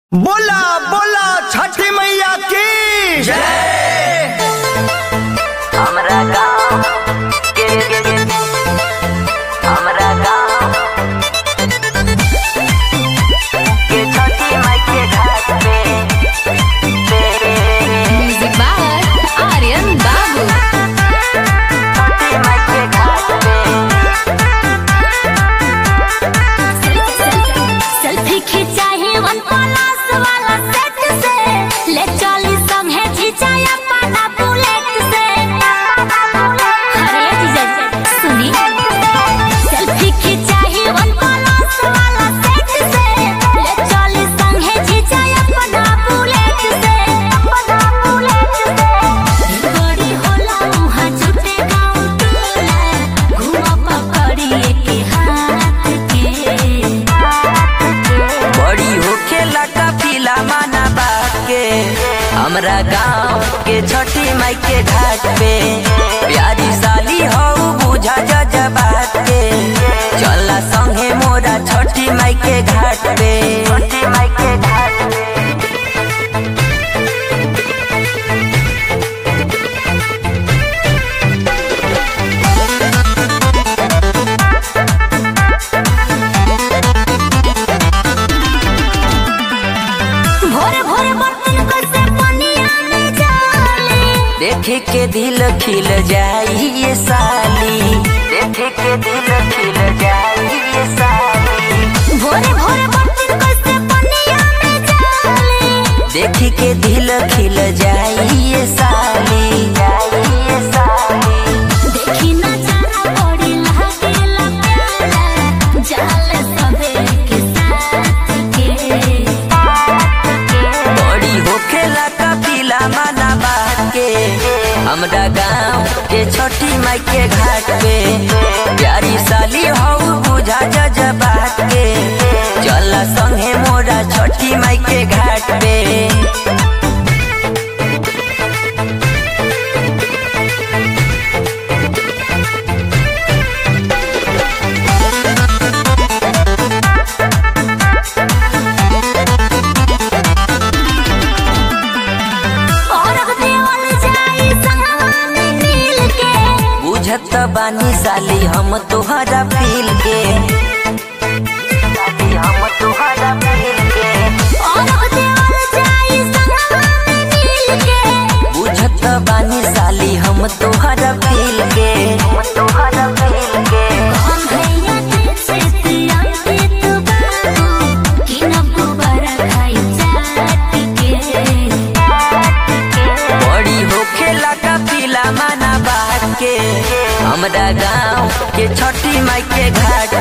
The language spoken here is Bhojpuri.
बोला बोला छठी मैया की जय। हमरा गाँव हमरा गाँव के छठी माई के घाट पे म्यूजिक बाय आर्यन बाबू। छठी माई के घाट पे सेल्फी खिंचाही वन प्लस वाला सेट से ले चली संगे खिंचाई अपना बुलेट से। अरे जीजा सुनी, सेल्फी खिंचाही वन प्लस वाला सेट से ले चली संगे खिंचाई अपना बुलेट से। बड़ी होला वहाँ छुटे गाँव टोला, घुमा पकड़िए के हाथ के। बड़ी होखेला काफिला माना बाके हमरा गाँव के छठी माई के घाट पे। प्यारी साली हो बुझा जजबात के, चला संगे मोरा छठी माई के घाट पे। छठी माई के घाट पे भोरे भोरे बर्तन करते पनिया में जाले, देखे के दिल खिल जाई ये साली। देखे के दिल खिल जाई ये साली। भोरे भोरे बर्तन करते पनिया में जाले। देखे के दिल खिल जाई ये साली। जाई ये साली। देखी नजारा बड़ी लागेला प्यारा, जाले सबे के साथ के। बड़ी होखेला काफिला माना बाके हमरा गाँव के छठी माई के घाट पे। प्यारी साली हो बुझा जजबात के, चला संगे मोरा छठी माई के घाट पे। और देवल जाई संगवा में मिल के। बुझत बानी साली हम तोहरा फील के। साली हम तोहरा फील के। और देवल जाई संगवा में मिल के। बुझत बानी साली हम तोहरा फील के। हम तोहरा फील के। हम भैया के सेतिया पे तू बाबू, कि नब्बू बरा खाई चाट के। बड़ी होखेला काफिला माना बात के हमरा गाँव के छठी माई के घाट